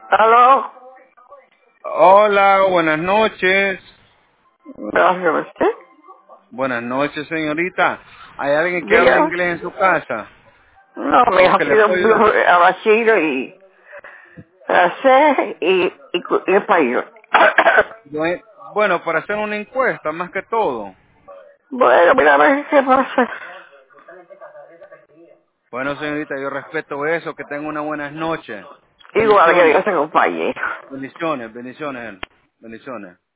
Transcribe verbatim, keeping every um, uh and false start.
¿Aló? Hola, buenas noches. Gracias a usted. Buenas noches, señorita. ¿Hay alguien que hable Dígame. inglés en su casa? No, mi ¿O hijo que le pidió puede ayudar? a bachiller y francés y, y, cu- y español. Bue- Bueno, para hacer una encuesta, más que todo. Bueno, mira, a ver qué pasa. Bueno, señorita, yo respeto eso. Que tenga una buenas noches. Igual que Bendiciones. Dios te acompañe. Bendiciones, bendiciones. Bendiciones.